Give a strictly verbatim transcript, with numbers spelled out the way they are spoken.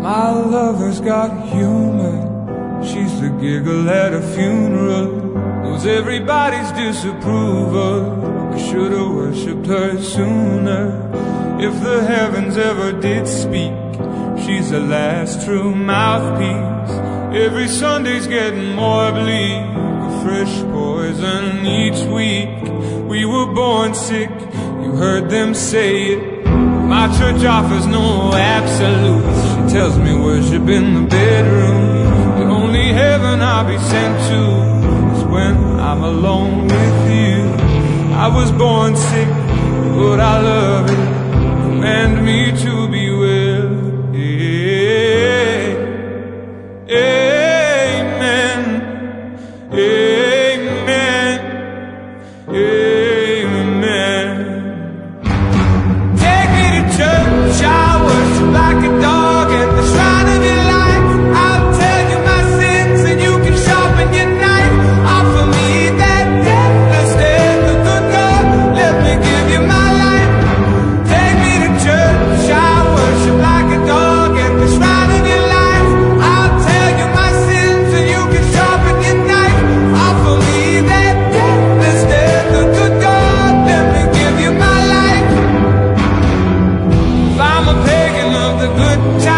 My lover's got humor. She's the giggle at a funeral, knows everybody's disapproval. I should've worshipped her sooner. If the heavens ever did speak, she's the last true mouthpiece. Every Sunday's getting more bleak, a fresh poison each week. We were born sick, you heard them say it. My church offers no absolutes. She tells me worship in the bedroom. The only heaven I'll be sent to is when I'm alone with you. I was born sick, but I love it. Command me to be well. Amen. Amen. Amen. Take me to church, I worship like a dog at the shrine of your life. I'll tell you my sins and you can sharpen your knife. Offer me that deathless death, the good God, let me give you my life. Take me to church, I worship like a dog at the shrine of your life. I'll tell you my sins and you can sharpen your knife. Offer me that deathless death, the good God, let me give you my life. If I'm a pagan of the good time,